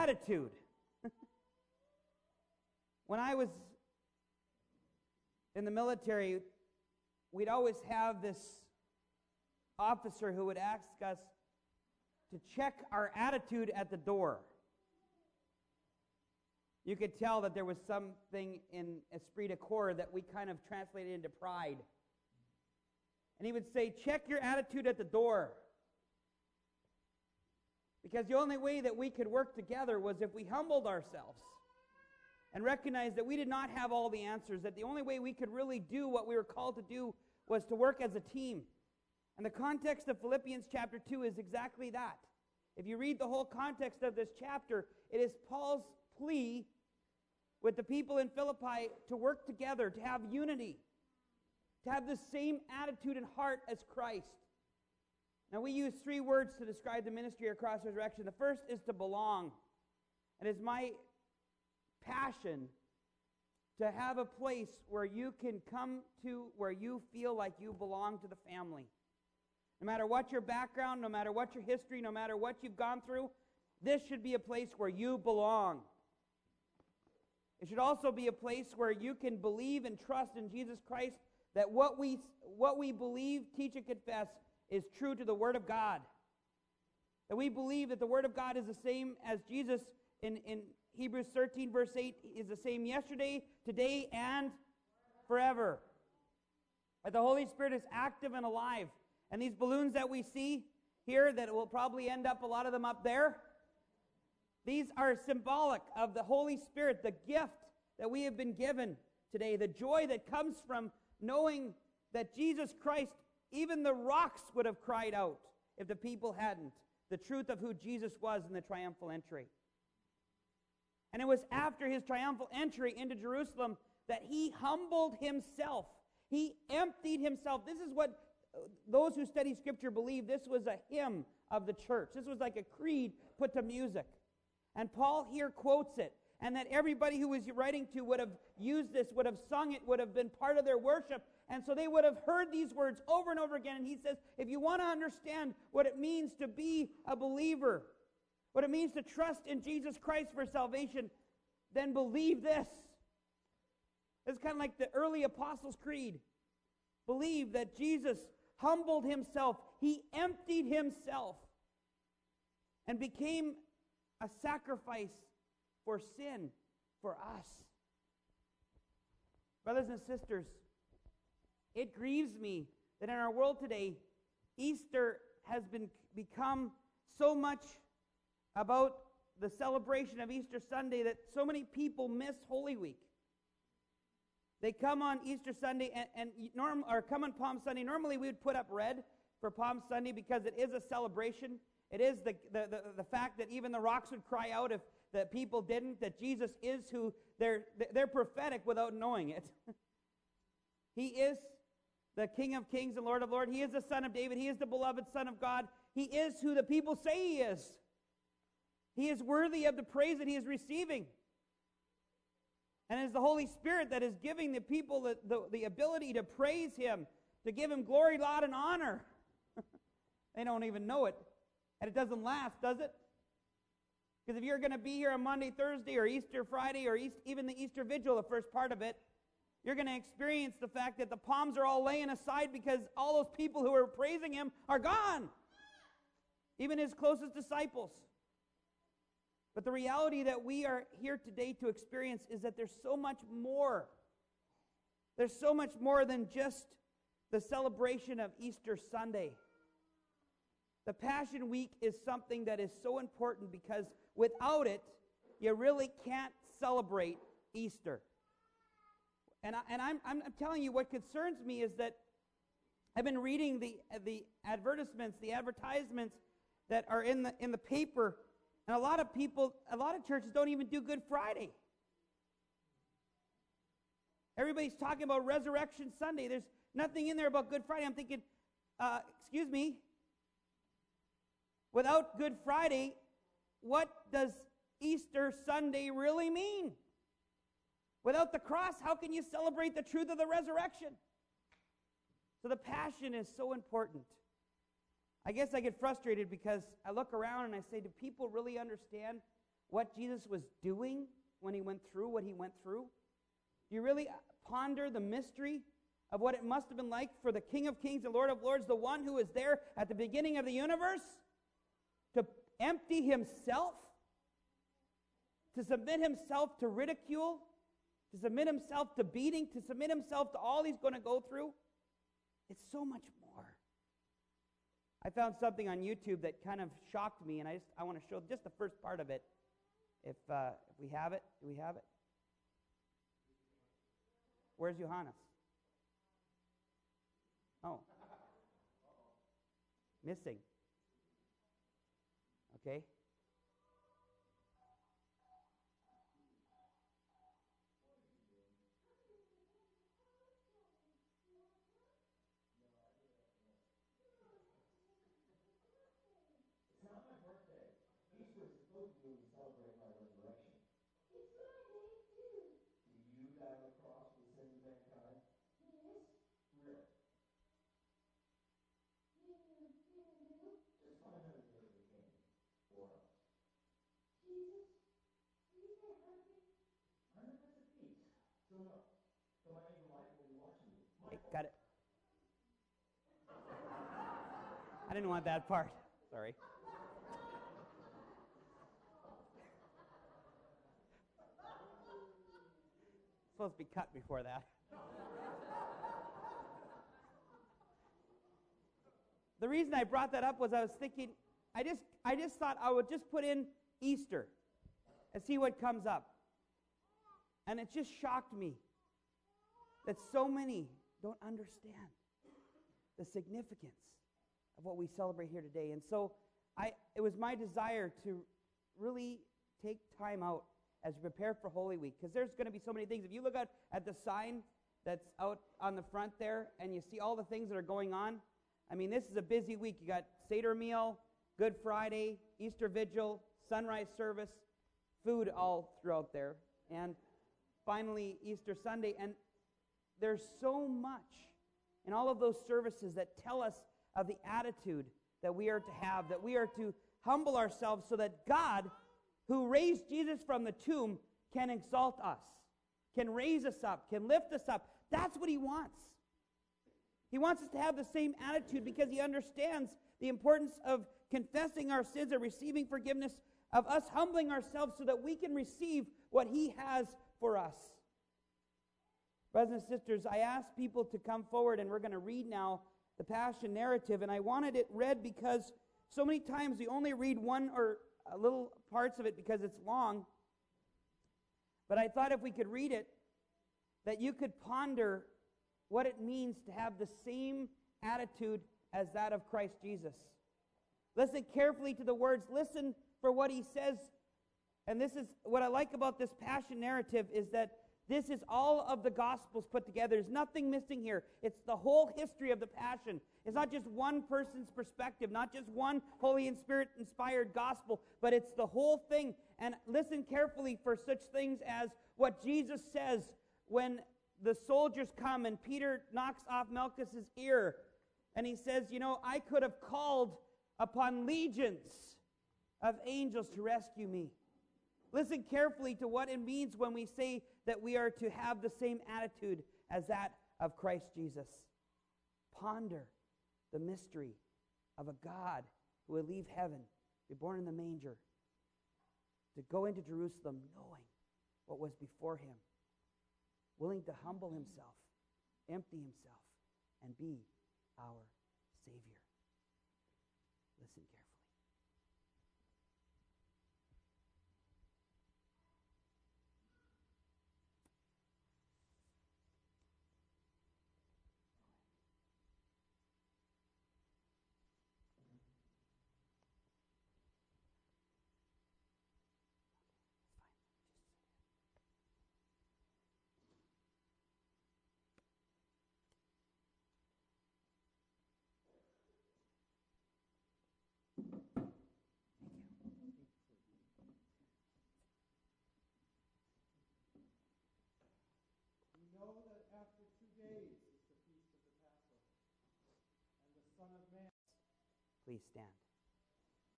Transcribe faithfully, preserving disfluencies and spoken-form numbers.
attitude. When I was in the military, we'd always have this officer who would ask us to check our attitude at the door. You could tell that there was something in esprit de corps that we kind of translated into pride. And he would say, check your attitude at the door. Because the only way that we could work together was if we humbled ourselves and recognized that we did not have all the answers, that the only way we could really do what we were called to do was to work as a team. And the context of Philippians chapter two is exactly that. If you read the whole context of this chapter, it is Paul's plea with the people in Philippi to work together, to have unity, to have the same attitude and heart as Christ. Now, we use three words to describe the ministry of Cross Resurrection. The first is to belong. And it's my passion to have a place where you can come to, where you feel like you belong to the family. No matter what your background, no matter what your history, no matter what you've gone through, this should be a place where you belong. It should also be a place where you can believe and trust in Jesus Christ, that what we, what we believe, teach, and confess is true to the Word of God. That we believe that the Word of God is the same as Jesus in, in Hebrews thirteen, verse eight, is the same yesterday, today, and forever. That the Holy Spirit is active and alive. And these balloons that we see here, that will probably end up, a lot of them up there, these are symbolic of the Holy Spirit, the gift that we have been given today, the joy that comes from knowing that Jesus Christ, even the rocks would have cried out if the people hadn't, the truth of who Jesus was in the triumphal entry. And it was after his triumphal entry into Jerusalem that he humbled himself. He emptied himself. This is what those who study Scripture believe. This was a hymn of the church. This was like a creed put to music. And Paul here quotes it. And that everybody who was writing to would have used this, would have sung it, would have been part of their worship. And so they would have heard these words over and over again. And he says, if you want to understand what it means to be a believer, what it means to trust in Jesus Christ for salvation, then believe this. It's kind of like the early Apostles' Creed. Believe that Jesus humbled himself. He emptied himself and became a sacrifice for sin, for us. Brothers and sisters, it grieves me that in our world today, Easter has been become so much about the celebration of Easter Sunday that so many people miss Holy Week. They come on Easter Sunday and, and norm, or come on Palm Sunday. Normally we would put up red for Palm Sunday because it is a celebration. It is the, the, the, the fact that even the rocks would cry out if the people didn't, that Jesus is who they're, they're prophetic without knowing it. He is the King of Kings and Lord of Lords. He is the Son of David. He is the beloved Son of God. He is who the people say he is. He is worthy of the praise that he is receiving. And it is the Holy Spirit that is giving the people the, the, the ability to praise him, to give him glory, laud, and honor. They don't even know it. And it doesn't last, does it? Because if you're going to be here on Monday, Thursday, or Easter Friday, or East, even the Easter Vigil, the first part of it, you're going to experience the fact that the palms are all laying aside because all those people who are praising him are gone. Even his closest disciples. But the reality that we are here today to experience is that there's so much more. There's so much more than just the celebration of Easter Sunday. The Passion Week is something that is so important because without it, you really can't celebrate Easter. And, I, and I'm, I'm telling you, what concerns me is that I've been reading the, the advertisements, the advertisements that are in the, in the paper. And a lot of people, a lot of churches don't even do Good Friday. Everybody's talking about Resurrection Sunday. There's nothing in there about Good Friday. I'm thinking, uh, excuse me, without Good Friday, what does Easter Sunday really mean? Without the cross, how can you celebrate the truth of the resurrection? So the passion is so important. I guess I get frustrated because I look around and I say, do people really understand what Jesus was doing when he went through what he went through? Do you really ponder the mystery of what it must have been like for the King of Kings and Lord of Lords, the one who was there at the beginning of the universe, to empty himself, to submit himself to ridicule, to submit himself to beating, to submit himself to all he's going to go through? It's so much more. I found something on YouTube that kind of shocked me, and I just I want to show just the first part of it. If uh, if we have it, do we have it? Where's Johannes? Oh. Missing. Okay. Okay, got it. I didn't want that part. Sorry. It's supposed to be cut before that. The reason I brought that up was I was thinking, I just I just thought I would just put in Easter and see what comes up. And it just shocked me that so many don't understand the significance of what we celebrate here today. And so I it was my desire to really take time out as we prepare for Holy Week, because there's going to be so many things. If you look out at the sign that's out on the front there and you see all the things that are going on, I mean, this is a busy week. You got Seder meal, Good Friday, Easter Vigil, sunrise service, food all throughout there, and finally Easter Sunday. And there's so much in all of those services that tell us of the attitude that we are to have, that we are to humble ourselves so that God, who raised Jesus from the tomb, can exalt us, can raise us up, can lift us up. That's what he wants. He wants us to have the same attitude because he understands the importance of confessing our sins and receiving forgiveness, of us humbling ourselves so that we can receive what he has for us. Brothers and sisters, I asked people to come forward, and we're going to read now the Passion narrative, and I wanted it read because so many times we only read one or a little parts of it because it's long. But I thought if we could read it, that you could ponder what it means to have the same attitude as that of Christ Jesus. Listen carefully to the words. Listen for what he says. And this is what I like about this Passion narrative, is that this is all of the Gospels put together. There's nothing missing here. It's the whole history of the Passion. It's not just one person's perspective, not just one Holy and Spirit-inspired gospel, but it's the whole thing. And listen carefully for such things as what Jesus says when the soldiers come and Peter knocks off Malchus's ear. And he says, you know, I could have called upon legions of angels to rescue me. Listen carefully to what it means when we say that we are to have the same attitude as that of Christ Jesus. Ponder the mystery of a God who would leave heaven, be born in the manger, to go into Jerusalem knowing what was before him, willing to humble himself, empty himself, and be our Savior. Listen carefully. Know that after two days is the feast of the Passover, and the Son of Man. Please stand.